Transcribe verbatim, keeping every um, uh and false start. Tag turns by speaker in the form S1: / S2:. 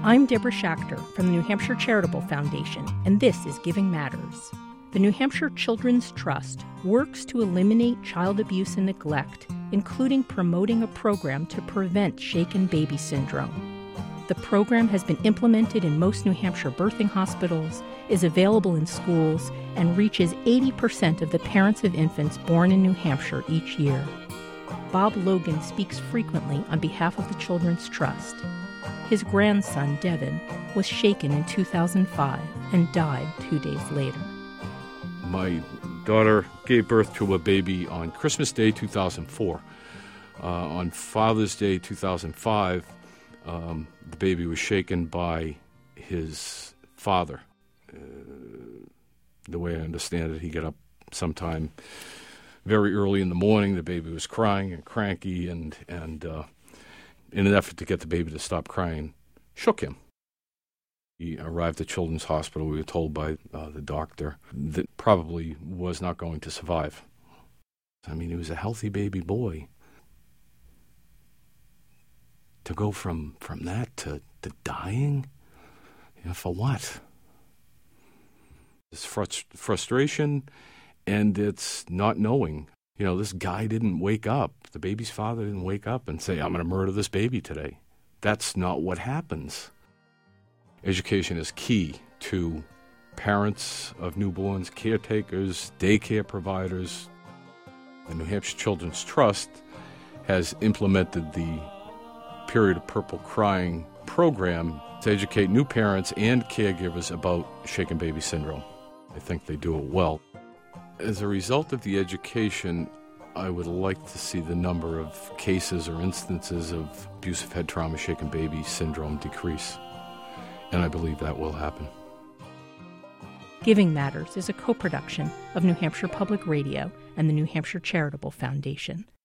S1: I'm Deborah Schachter from the New Hampshire Charitable Foundation, and this is Giving Matters. The New Hampshire Children's Trust works to eliminate child abuse and neglect, including promoting a program to prevent shaken baby syndrome. The program has been implemented in most New Hampshire birthing hospitals, is available in schools, and reaches eighty percent of the parents of infants born in New Hampshire each year. Bob Logan speaks frequently on behalf of the Children's Trust. His grandson, Devin, was shaken in two thousand five and died two days later.
S2: My daughter gave birth to a baby on Christmas Day two thousand four. Uh, on Father's Day two thousand five, um, the baby was shaken by his father. Uh, the way I understand it, he got up sometime very early in the morning. The baby was crying and cranky, and, and uh, in an effort to get the baby to stop crying, shook him. He arrived at Children's Hospital. We were told by uh, the doctor that probably was not going to survive. I mean, he was a healthy baby boy. To go from, from that to, to dying? You know, for what? It's frust- frustration, and it's not knowing. You know, this guy didn't wake up. The baby's father didn't wake up and say, I'm going to murder this baby today. That's not what happens. Education is key to parents of newborns, caretakers, daycare providers. The New Hampshire Children's Trust has implemented the Period of Purple Crying program to educate new parents and caregivers about shaken baby syndrome. I think they do it well. As a result of the education, I would like to see the number of cases or instances of abusive head trauma, shaken baby syndrome decrease. And I believe that will happen.
S1: Giving Matters is a co-production of New Hampshire Public Radio and the New Hampshire Charitable Foundation.